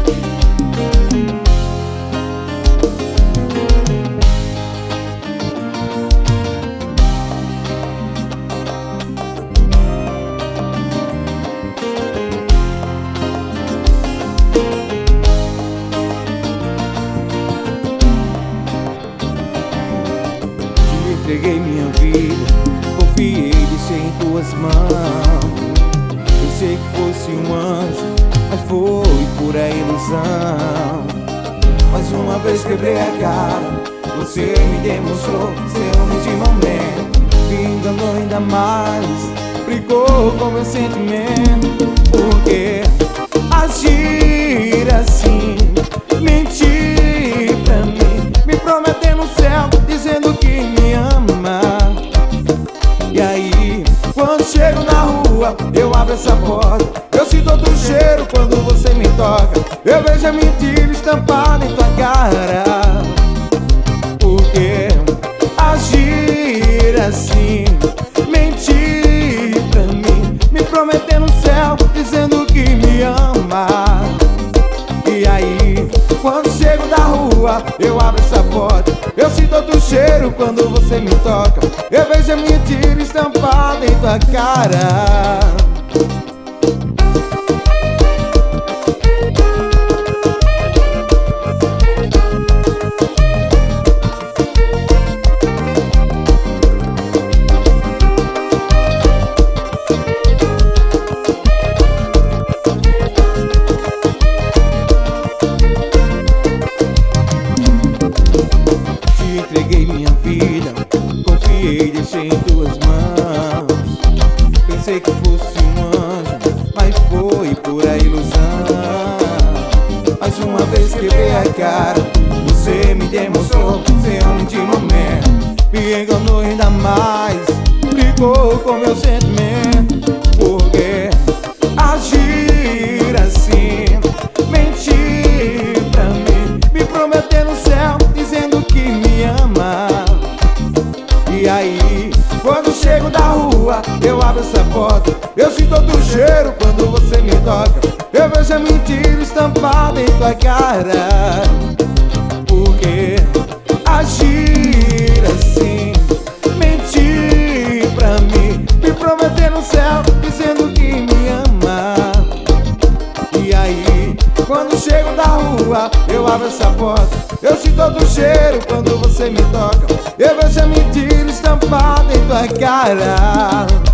Entreguei minha vida, confiei, deixei em tuas mãos. Eu sei que fosse um anjo, mas foi pura ilusão. Mais uma vez quebrei a cara, você me demonstrou ser homem de momento. Me enganou ainda mais, brigou com meu sentimento. Por que agir assim? Mentir pra mim, me prometendo o céu, dizendo que me ama. E aí, quando chego na rua, eu abro essa porta, eu sinto outro cheiro quando você me toca. Eu vejo a mentira estampada em tua cara. Por que agir assim? Mentir pra mim, me prometendo o céu, dizendo que me ama. E aí, quando chego da rua, eu abro essa porta, eu sinto outro cheiro quando você me toca. Eu vejo a mentira estampada em tua cara. Entreguei minha vida, confiei, deixei em tuas mãos. Pensei que fosse um anjo, mas foi pura ilusão. Mais uma vez quebrei a cara, você me demonstrou ser homem de momento. Me enganou ainda mais, brigou com meu sentimento. Por que agir assim? Mentir pra mim, me prometer no céu, dizendo que me ama. E aí, quando chego da rua, eu abro essa porta, eu sinto outro cheiro quando você me toca. Eu vejo a mentira estampada em tua cara. Por que agir assim? Mentir pra mim, me prometer no céu, dizendo que me ama. E aí, quando chego da rua, eu abro essa porta, eu sinto outro cheiro quando você me toca. Eu vejo a mentira estampada em tua cara.